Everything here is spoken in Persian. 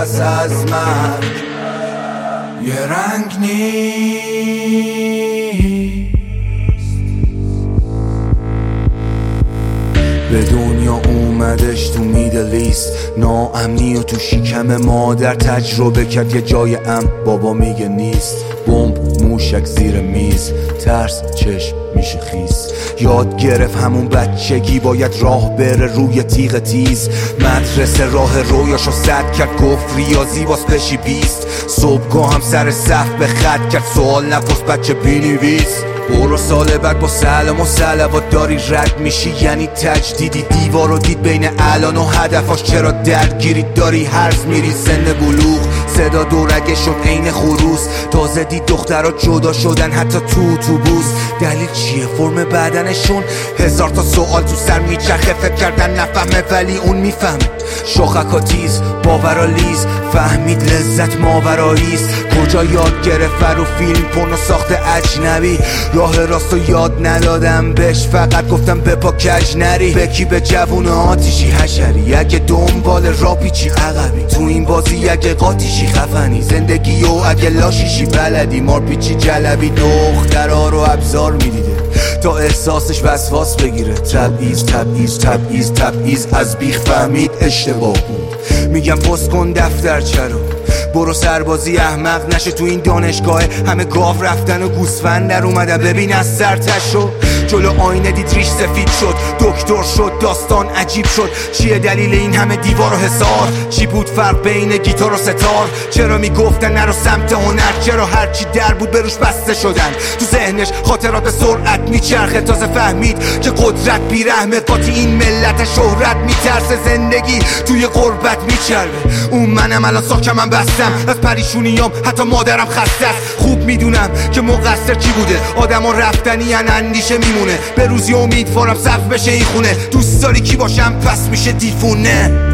پس از من یه رنگ نیست. به دنیا اومدش تو میدلیست، ناامنی و تو شکم مادر تجربه کرد یه جای بابا میگه نیست. بمب موشک زیر میز، ترس چشم میشه خیس. یاد گرفت همون بچگی باید راه بره روی تیغ تیز. مدرسه راه رویاشو سد کرد، گفت ریاضی باز بشی 20. صبحگاه هم سر صف به خط کرد، سوال نپرس بچه بینویس. برو سال بعد با سلام و صلوات داری رد میشی، یعنی تجدیدی. دیوارو دید بین الان و هدفاش، چرا درگیری داری هرز میری. سن بلوغ صدا دورگه شد عین خروس، تازه دید دخترها جدا شدن حتی تو اتوبوس. دلیل چیه؟ فرم بدنشون؟ هزار تا سوال تو سر میچرخه، فکر کردن نفهمه ولی اون میفهمه. شاخکا تیز باورا لیز، فهمید لذت ماوراییست. کجا یاد گرفت رو فیلم پورنو ساخته اجنبی. راه راستو یاد ندادم بهش، فقط گفتم به پا کج نری. بکی به جوون آتیشی حشری، اگه دنبال را پیچی عقبی. تو این بازی اگه قاطیشی خفنی، زندگی و اگه لاشیشی بلدی. مار پیچی جلبی دخترها رو ابزار میدیده تا احساسش وسواس بگیره. تبعیض تبعیض تبعیض تبعیض، از بیخ فهمید اشتباه بود. میگم پست کن دفترچه رو، برو سربازی احمق نشه. تو این دانشگاه همه گاو رفتن و گوسفند در اومدن. ببین از سرتشو جلو آینه دید ریش سفید شد، دکتر شد، داستان عجیب شد. چیه دلیل این همه دیوار و حصار؟ چی بود فرق بین گیتار و ستار؟ چرا میگفتن نرو سمت هنر؟ چرا هرچی در بود بروش بسته شدن؟ تو ذهنش خاطرات به سرعت میچرخه، تازه فهمید که قدرت بیرحمه. قاطی این ملت شهرت میترسه، زندگی توی غربت میچربه. اون منم الان ساکم من بستم از پریشونیام، حتی مادرم خسته است. خوب میدونم که مقصر کی بوده، آدما رفتنی ان اندیشه میمونه. به روزی امیدوارم صف بشه این خونه. دوست داری کی باشم پس میشه دیفونه.